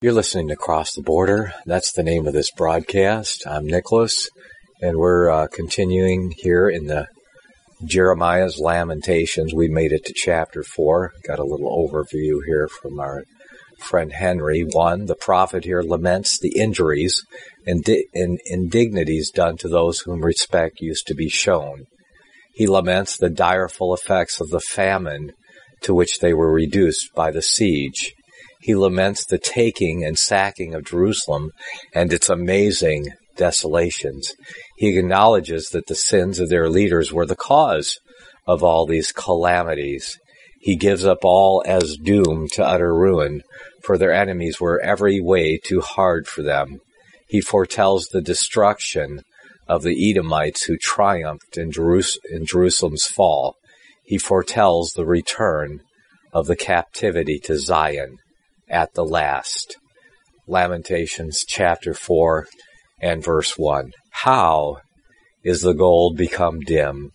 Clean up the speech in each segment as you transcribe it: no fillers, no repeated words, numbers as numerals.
You're listening to Cross the Border. That's the name of this broadcast. I'm Nicholas, and we're continuing here in the Jeremiah's Lamentations. We made it to chapter 4. Got a little overview here from our friend Henry. 1, the prophet here laments the injuries and indignities done to those whom respect used to be shown. He laments the direful effects of the famine to which they were reduced by the siege. He laments the taking and sacking of Jerusalem and its amazing desolations. He acknowledges that the sins of their leaders were the cause of all these calamities. He gives up all as doomed to utter ruin, for their enemies were every way too hard for them. He foretells the destruction of the Edomites who triumphed in Jerusalem's fall. He foretells the return of the captivity to Zion at the last. Lamentations chapter 4 and verse 1. How is the gold become dim?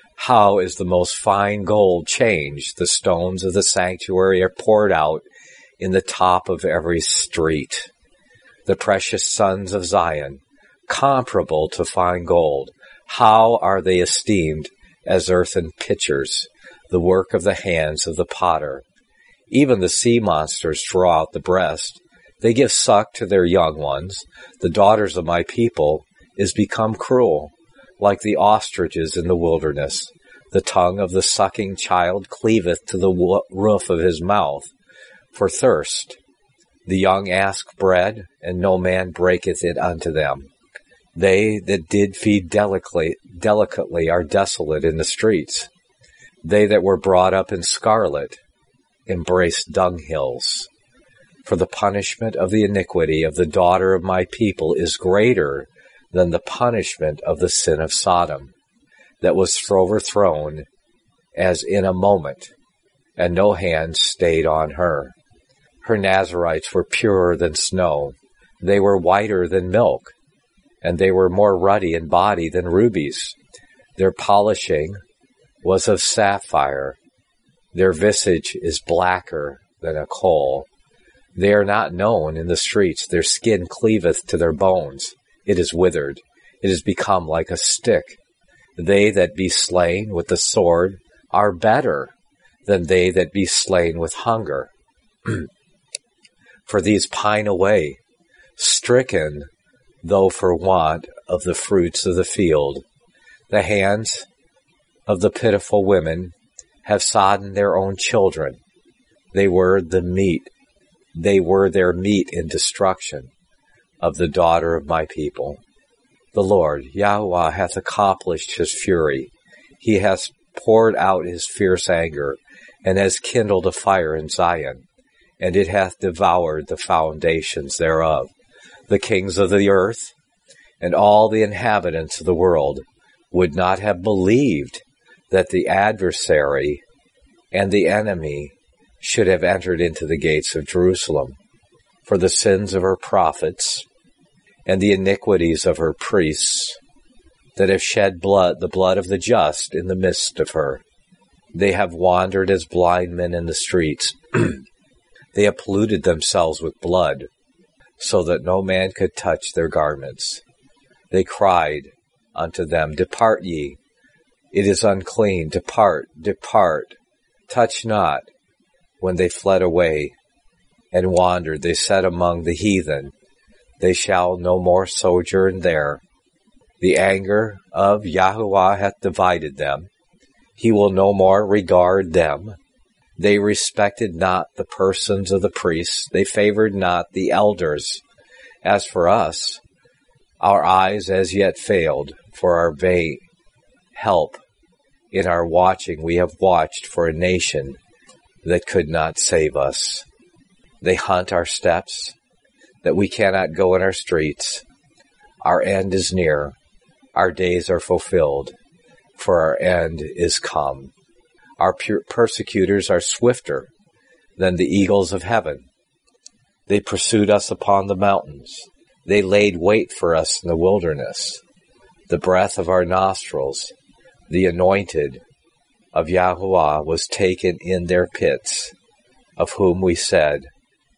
How is the most fine gold changed? The stones of the sanctuary are poured out in the top of every street. The precious sons of Zion, comparable to fine gold, how are they esteemed as earthen pitchers, the work of the hands of the potter? Even the sea monsters draw out the breast. They give suck to their young ones. The daughters of my people is become cruel, like the ostriches in the wilderness. The tongue of the sucking child cleaveth to the roof of his mouth. For thirst, the young ask bread, and no man breaketh it unto them. They that did feed delicately are desolate in the streets. They that were brought up in scarlet embrace dunghills. For the punishment of the iniquity of the daughter of my people is greater than the punishment of the sin of Sodom, that was overthrown as in a moment, and no hand stayed on her. Her Nazarites were purer than snow. They were whiter than milk, and they were more ruddy in body than rubies. Their polishing was of sapphire. Their visage is blacker than a coal. They are not known in the streets. Their skin cleaveth to their bones. It is withered. It is become like a stick. They that be slain with the sword are better than they that be slain with hunger. For these pine away, stricken, though for want of the fruits of the field. The hands of the pitiful women have sodden their own children. They were their meat in destruction of the daughter of my people. The Lord, Yahweh, hath accomplished his fury. He hath poured out his fierce anger, and has kindled a fire in Zion, and it hath devoured the foundations thereof. The kings of the earth and all the inhabitants of the world would not have believed that the adversary and the enemy should have entered into the gates of Jerusalem. For the sins of her prophets and the iniquities of her priests that have shed blood, the blood of the just in the midst of her. They have wandered as blind men in the streets. They have polluted themselves with blood, so that no man could touch their garments. They cried unto them, Depart ye, it is unclean, depart, depart, touch not. When they fled away and wandered, they said among the heathen, They shall no more sojourn there. The anger of Yahweh hath divided them. He will no more regard them. They respected not the persons of the priests. They favored not the elders. As for us, our eyes as yet failed for our vain help. In our watching we have watched for a nation that could not save us. They hunt our steps, that we cannot go in our streets. Our end is near. Our days are fulfilled, for our end is come. Our persecutors are swifter than the eagles of heaven. They pursued us upon the mountains. They laid wait for us in the wilderness. The breath of our nostrils, the anointed of Yahweh, was taken in their pits, of whom we said,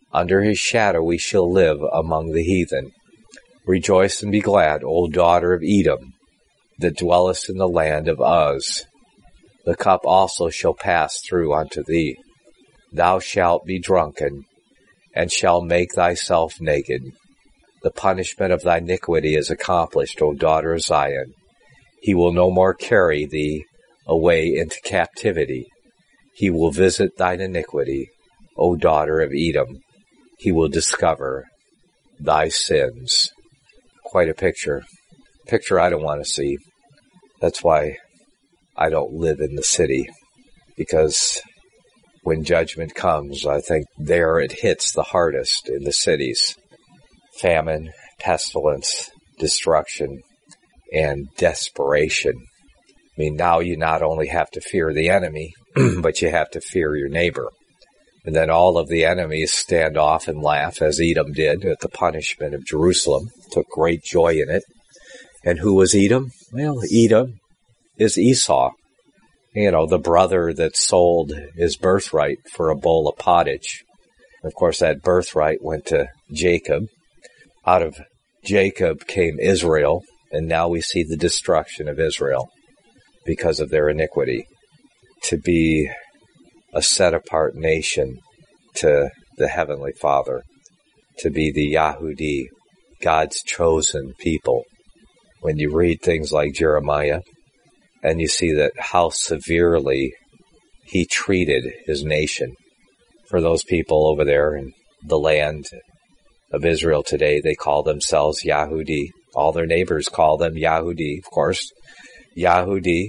Under his shadow we shall live among the heathen. Rejoice and be glad, O daughter of Edom, that dwellest in the land of Uz. The cup also shall pass through unto thee. Thou shalt be drunken, and shalt make thyself naked. The punishment of thy iniquity is accomplished, O daughter of Zion. He will no more carry thee away into captivity. He will visit thine iniquity, O daughter of Edom. He will discover thy sins. Quite a picture. Picture I don't want to see. That's why I don't live in the city. Because when judgment comes, I think there it hits the hardest in the cities. Famine, pestilence, destruction, and desperation. I mean, now you not only have to fear the enemy, but you have to fear your neighbor. And then all of the enemies stand off and laugh, as Edom did at the punishment of Jerusalem, took great joy in it. And who was Edom? Well, Edom is Esau. You know, the brother that sold his birthright for a bowl of pottage. Of course, that birthright went to Jacob. Out of Jacob came Israel, and now we see the destruction of Israel because of their iniquity. To be a set-apart nation to the Heavenly Father, to be the Yahudi, God's chosen people. When you read things like Jeremiah, and you see that how severely he treated his nation. For those people over there in the land of Israel today, they call themselves Yahudi. All their neighbors call them Yahudi, of course. Yahudi,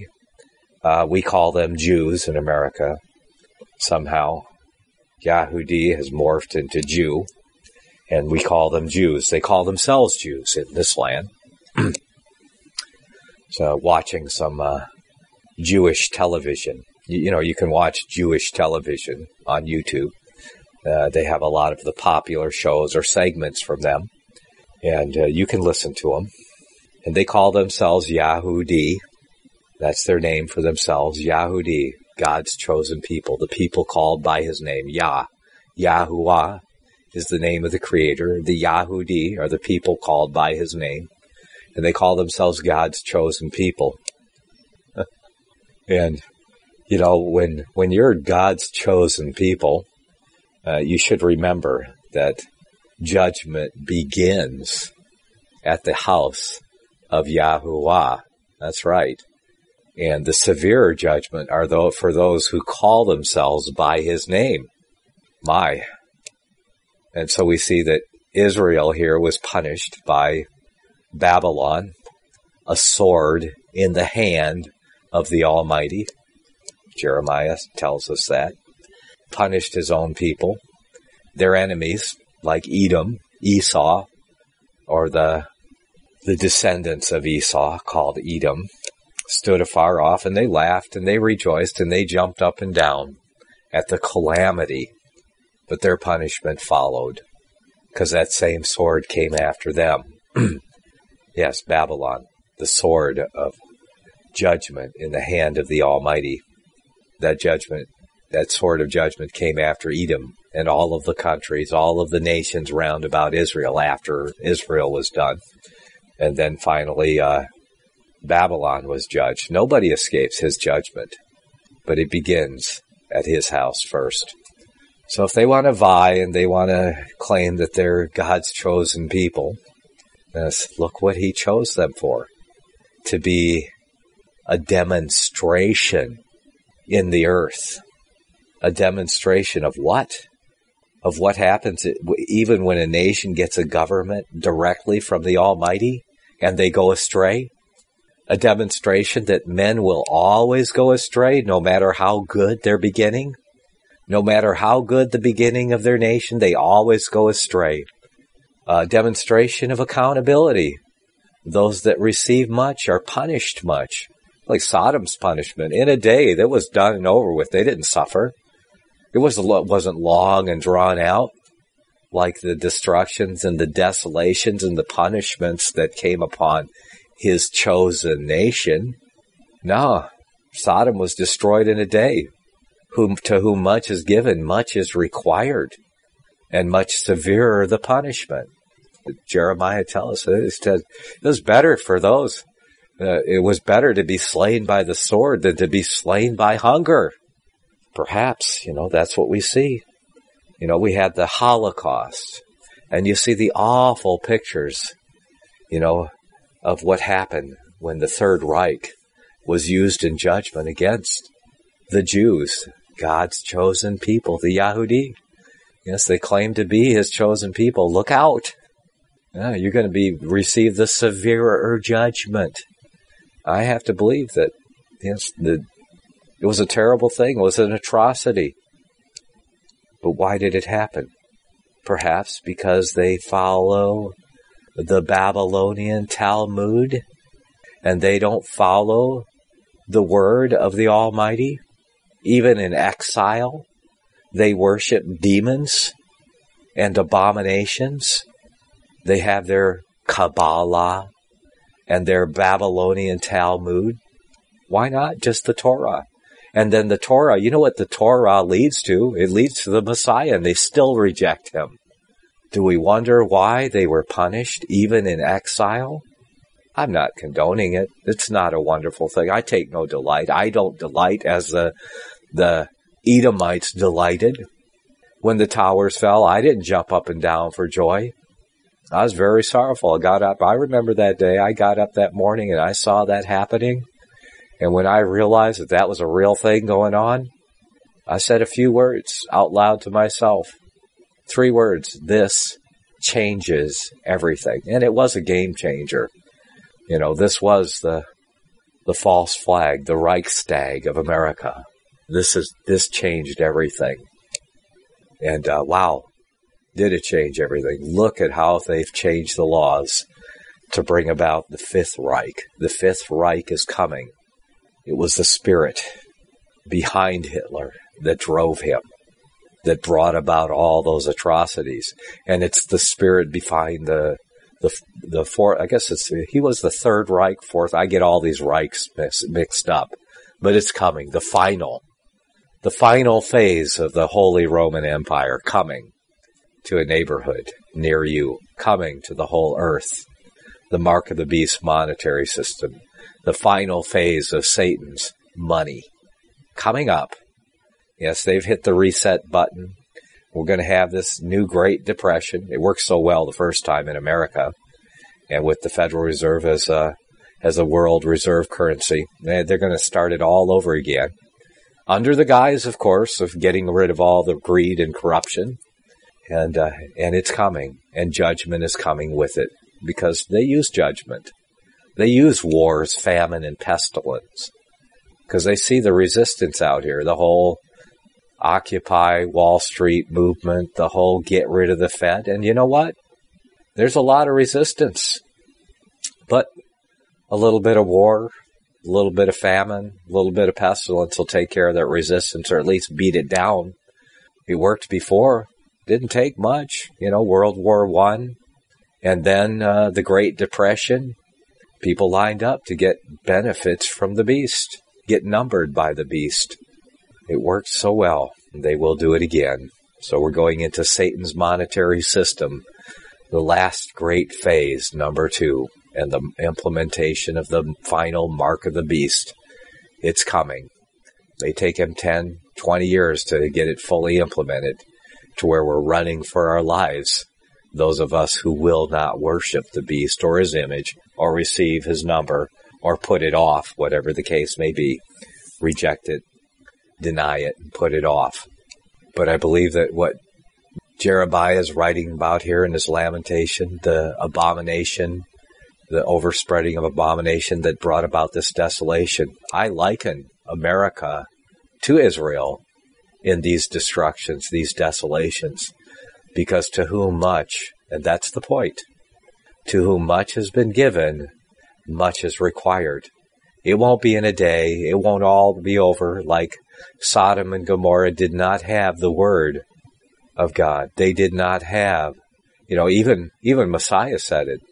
we call them Jews in America. Somehow, Yahudi has morphed into Jew, and we call them Jews. They call themselves Jews in this land. So, watching some Jewish television. You know, you can watch Jewish television on YouTube. They have a lot of the popular shows or segments from them, and you can listen to them. And they call themselves Yahudi. That's their name for themselves, Yahudi. God's chosen people, the people called by his name, Yah. Yahuwah is the name of the Creator. The Yahudi are the people called by his name. And they call themselves God's chosen people. And, you know, when you're God's chosen people, you should remember that judgment begins at the house of Yahuwah. That's right. And the severe judgment are for those who call themselves by his name. My. And so we see that Israel here was punished by Babylon, a sword in the hand of the Almighty. Jeremiah tells us that. Punished his own people. Their enemies, like Edom, Esau, or the descendants of Esau, called Edom, stood afar off, and they laughed, and they rejoiced, and they jumped up and down at the calamity. But their punishment followed, because that same sword came after them. Yes, Babylon, the sword of judgment in the hand of the Almighty. That sword of judgment came after Edom and all of the countries, all of the nations round about Israel after Israel was done. And then finally, Babylon was judged. Nobody escapes his judgment, but it begins at his house first. So if they want to vie and they want to claim that they're God's chosen people, look what he chose them for. To be a demonstration in the earth. A demonstration of what? Of what happens even when a nation gets a government directly from the Almighty and they go astray. A demonstration that men will always go astray no matter how good their beginning. No matter how good the beginning of their nation, they always go astray. A demonstration of accountability. Those that receive much are punished much. Like Sodom's punishment. In a day, that was done and over with. They didn't suffer. It wasn't long and drawn out like the destructions and the desolations and the punishments that came upon his chosen nation. No, Sodom was destroyed in a day. To whom much is given, much is required. and much severer the punishment. Jeremiah tells us it was better for those. It was better to be slain by the sword than to be slain by hunger. Perhaps, that's what we see. We had the Holocaust, and you see the awful pictures, of what happened when the Third Reich was used in judgment against the Jews, God's chosen people, the Yahudi. Yes, they claim to be his chosen people. Look out. You're going to receive the severer judgment. I have to believe that, it was a terrible thing. It was an atrocity. But why did it happen? Perhaps because they follow the Babylonian Talmud and they don't follow the word of the Almighty. Even in exile, they worship demons and abominations. They have their Kabbalah and their Babylonian Talmud. Why not just the Torah? And then the Torah, you know what the Torah leads to? It leads to the Messiah, and they still reject him. Do we wonder why they were punished even in exile? I'm not condoning it. It's not a wonderful thing. I take no delight. I don't delight as the Edomites delighted. When the towers fell, I didn't jump up and down for joy. I was very sorrowful. I got up. I remember that day. I got up that morning and I saw that happening. And when I realized that was a real thing going on, I said a few words out loud to myself. 3 words. This changes everything. And it was a game changer. This was the false flag, the Reichstag of America. This changed everything. And wow, did it change everything. Look at how they've changed the laws to bring about the Fifth Reich. The Fifth Reich is coming. It was the spirit behind Hitler that drove him, that brought about all those atrocities. And it's the spirit behind the fourth, I guess he was the Third Reich, fourth. I get all these Reichs mixed up. But it's coming, the final phase of the Holy Roman Empire coming to a neighborhood near you, coming to the whole earth. The mark of the beast monetary system, the final phase of Satan's money coming up. Yes, they've hit the reset button. We're going to have this new Great Depression. It worked so well the first time in America, and with the Federal Reserve as a world reserve currency, they're going to start it all over again. Under the guise, of course, of getting rid of all the greed and corruption. And it's coming. And judgment is coming with it. Because they use judgment. They use wars, famine, and pestilence. Because they see the resistance out here. The whole Occupy Wall Street movement. The whole get rid of the Fed. And you know what? There's a lot of resistance. But a little bit of war, a little bit of famine, a little bit of pestilence will take care of that resistance, or at least beat it down. It worked before. Didn't take much. World War I. And then the Great Depression. People lined up to get benefits from the beast, get numbered by the beast. It worked so well. They will do it again. So we're going into Satan's monetary system, the last great phase, number 2. And the implementation of the final mark of the beast. It's coming. They take him 10, 20 years to get it fully implemented to where we're running for our lives. Those of us who will not worship the beast or his image or receive his number or put it off, whatever the case may be. Reject it, deny it, and put it off. But I believe that what Jeremiah is writing about here in his lamentation, the abomination, the overspreading of abomination that brought about this desolation. I liken America to Israel in these destructions, these desolations, because to whom much, and that's the point, to whom much has been given, much is required. It won't be in a day. It won't all be over like Sodom and Gomorrah did not have the word of God. They did not have, even Messiah said it.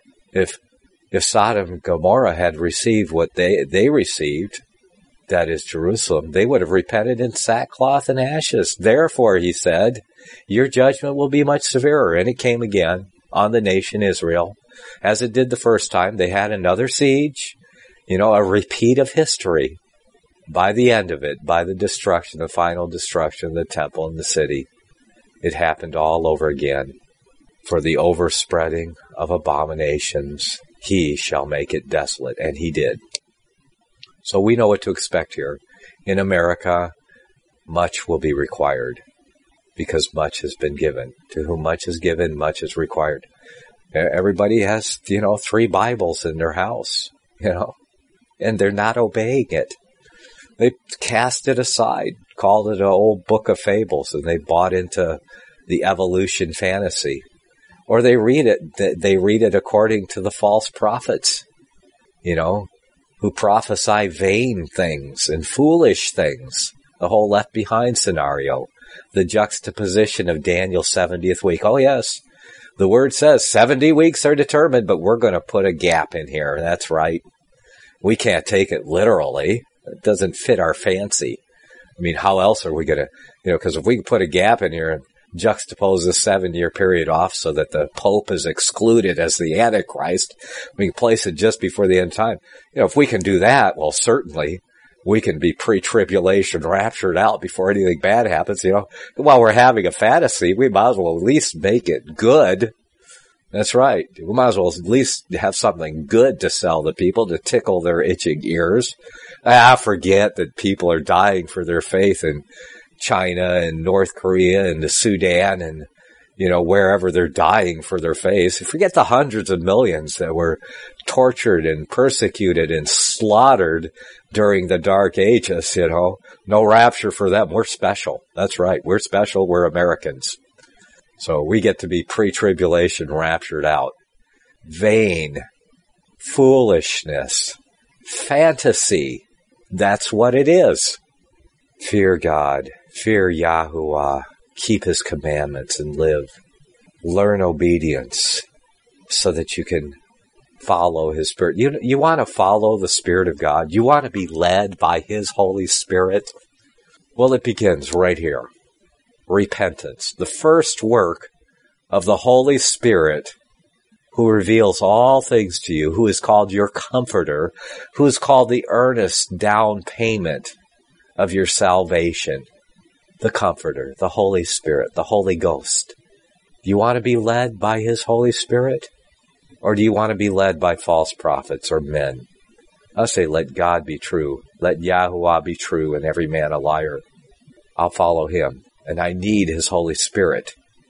If Sodom and Gomorrah had received what they received, that is Jerusalem, they would have repented in sackcloth and ashes. Therefore, he said, your judgment will be much severer. And it came again on the nation Israel, as it did the first time. They had another siege, a repeat of history. By the end of it, by the destruction, the final destruction of the temple and the city, it happened all over again. For the overspreading of abominations, he shall make it desolate. And he did. So we know what to expect here. In America, much will be required, because much has been given. To whom much is given, much is required. Everybody has, 3 Bibles in their house, and they're not obeying it. They cast it aside, called it an old book of fables, and they bought into the evolution fantasy. Or they read it according to the false prophets, who prophesy vain things and foolish things. The whole Left Behind scenario, the juxtaposition of Daniel's 70th week. Oh yes, the word says 70 weeks are determined, but we're going to put a gap in here. That's right. We can't take it literally. It doesn't fit our fancy. I mean, how else are we going to, because if we can put a gap in here and juxtapose this 7-year period off so that the Pope is excluded as the Antichrist, we can place it just before the end time. If we can do that, well, certainly we can be pre-tribulation raptured out before anything bad happens, While we're having a fantasy, we might as well at least make it good. That's right. We might as well at least have something good to sell to people to tickle their itching ears. Forget that people are dying for their faith in China and North Korea and the Sudan and, wherever they're dying for their faith. Forget the hundreds of millions that were tortured and persecuted and slaughtered during the Dark Ages, No rapture for them. We're special. That's right. We're special. We're Americans. So we get to be pre-tribulation raptured out. Vain, foolishness, fantasy. That's what it is. Fear God. Fear Yahuwah. Keep his commandments and live. Learn obedience so that you can follow his Spirit. You want to follow the Spirit of God? You want to be led by his Holy Spirit? Well, it begins right here. Repentance. The first work of the Holy Spirit, who reveals all things to you, who is called your comforter, who is called the earnest down payment of your salvation. The Comforter, the Holy Spirit, the Holy Ghost. Do you want to be led by his Holy Spirit? Or do you want to be led by false prophets or men? I say, let God be true. Let Yahuwah be true and every man a liar. I'll follow him. And I need his Holy Spirit.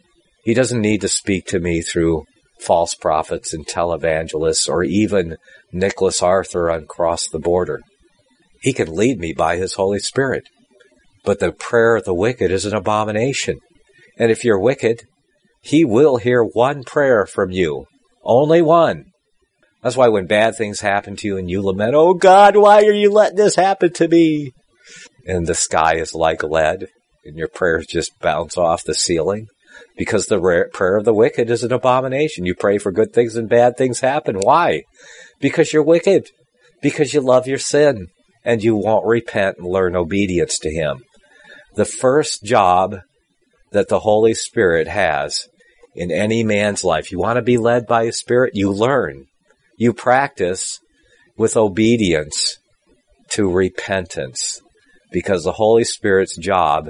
He doesn't need to speak to me through false prophets and televangelists or even Nicholas Arthur on Cross the Border. He can lead me by his Holy Spirit. But the prayer of the wicked is an abomination. And if you're wicked, he will hear one prayer from you. Only one. That's why when bad things happen to you and you lament, oh God, why are you letting this happen to me? And the sky is like lead and your prayers just bounce off the ceiling. Because the prayer of the wicked is an abomination. You pray for good things and bad things happen. Why? Because you're wicked. Because you love your sin. And you won't repent and learn obedience to him. The first job that the Holy Spirit has in any man's life, you want to be led by his Spirit, you learn. You practice with obedience to repentance. Because the Holy Spirit's job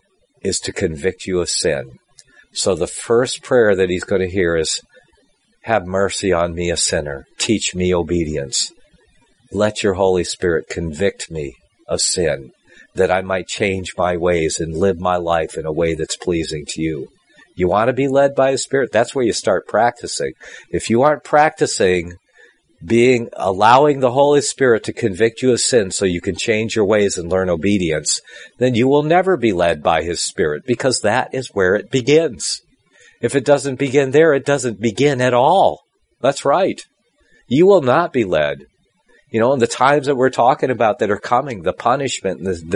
is to convict you of sin. So the first prayer that he's going to hear is, have mercy on me, a sinner. Teach me obedience. Let your Holy Spirit convict me of sin, that I might change my ways and live my life in a way that's pleasing to you. You want to be led by his Spirit? That's where you start practicing. If you aren't practicing allowing the Holy Spirit to convict you of sin so you can change your ways and learn obedience, then you will never be led by his Spirit, because that is where it begins. If it doesn't begin there, it doesn't begin at all. That's right. You will not be led. In the times that we're talking about that are coming, the punishment,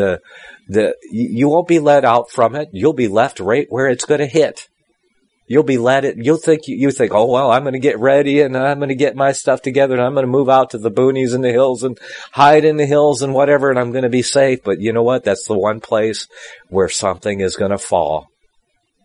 you won't be led out from it. You'll be left right where it's going to hit. You'll be led. You think, oh, well, I'm going to get ready and I'm going to get my stuff together and I'm going to move out to the boonies and the hills and hide in the hills and whatever, and I'm going to be safe. But you know what? That's the one place where something is going to fall.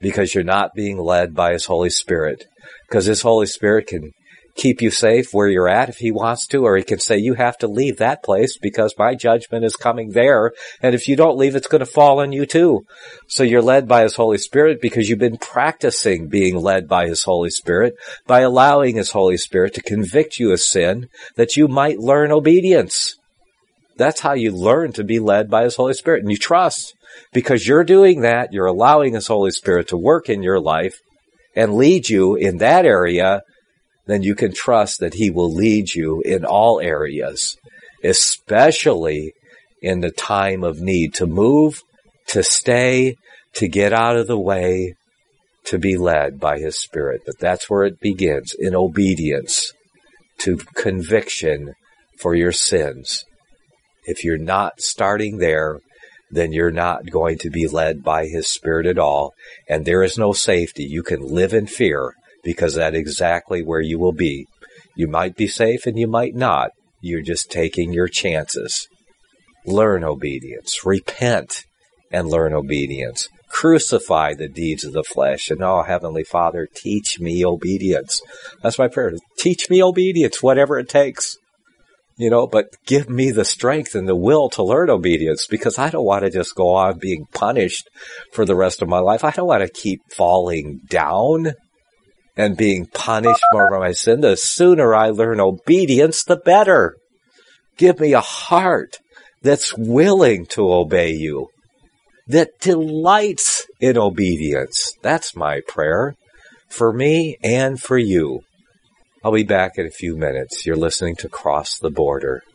because you're not being led by His Holy Spirit. Because His Holy Spirit can keep you safe where you're at if He wants to, or He can say, you have to leave that place because my judgment is coming there, and if you don't leave, it's going to fall on you too. So you're led by His Holy Spirit because you've been practicing being led by His Holy Spirit by allowing His Holy Spirit to convict you of sin that you might learn obedience. That's how you learn to be led by His Holy Spirit, and you trust. Because you're doing that, you're allowing His Holy Spirit to work in your life and lead you in that area, then you can trust that He will lead you in all areas, especially in the time of need, to move, to stay, to get out of the way, to be led by His Spirit. But that's where it begins, in obedience to conviction for your sins. If you're not starting there, then you're not going to be led by His Spirit at all, and there is no safety. You can live in fear, because that's exactly where you will be. You might be safe and you might not. You're just taking your chances. Learn obedience. Repent and learn obedience. Crucify the deeds of the flesh. And, oh, Heavenly Father, teach me obedience. That's my prayer. Teach me obedience, whatever it takes. But give me the strength and the will to learn obedience, because I don't want to just go on being punished for the rest of my life. I don't want to keep falling down and being punished more for my sin. The sooner I learn obedience, the better. Give me a heart that's willing to obey you, that delights in obedience. That's my prayer for me and for you. I'll be back in a few minutes. You're listening to Cross the Border.